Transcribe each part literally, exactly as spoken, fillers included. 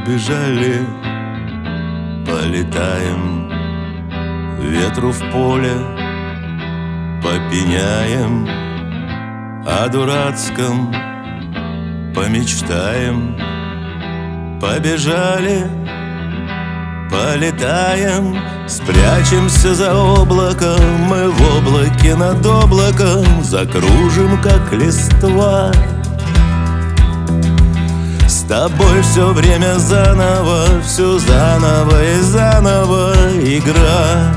побежали, полетаем, ветру в поле попеняем, о дурацком помечтаем. Побежали, полетаем, спрячемся за облаком, мы в облаке над облаком закружим, как листва. С тобой все время заново, все заново и заново игра.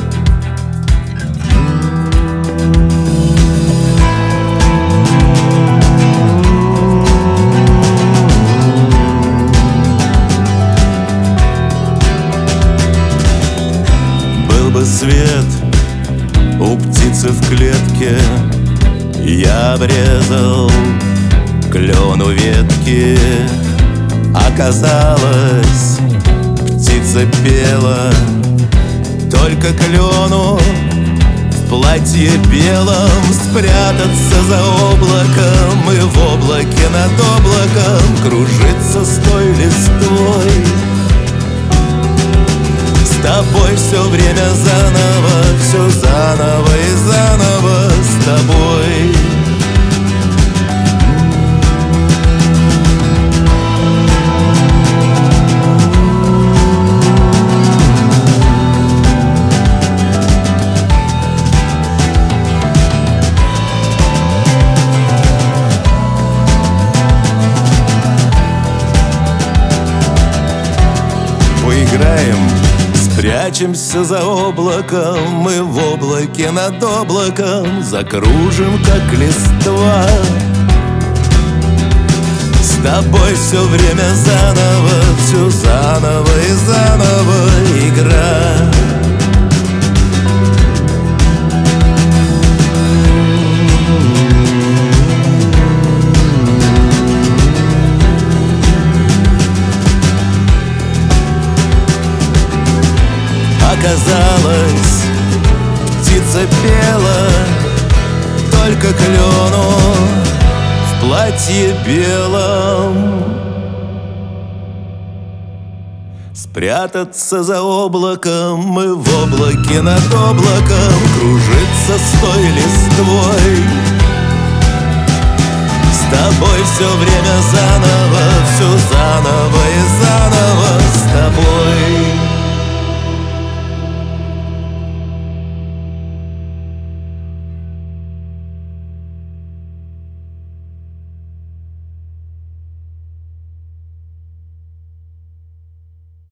Был бы свет у птицы в клетке, я обрезал клен у ветки. Оказалось, птица пела только клену. В платье белом спрятаться за облаком, и в облаке над облаком кружиться с той листвой. С тобой все время заново, все заново и заново с тобой. Поиграем, спрячемся за облаком, мы в облаке над облаком закружим, как листва. С тобой все время заново, все заново и заново игра. Оказалось, птица пела только клену в платье белом. Спрятаться за облаком, мы в облаке над облаком кружиться с той листвой. С тобой все время заново, все заново и заново с тобой.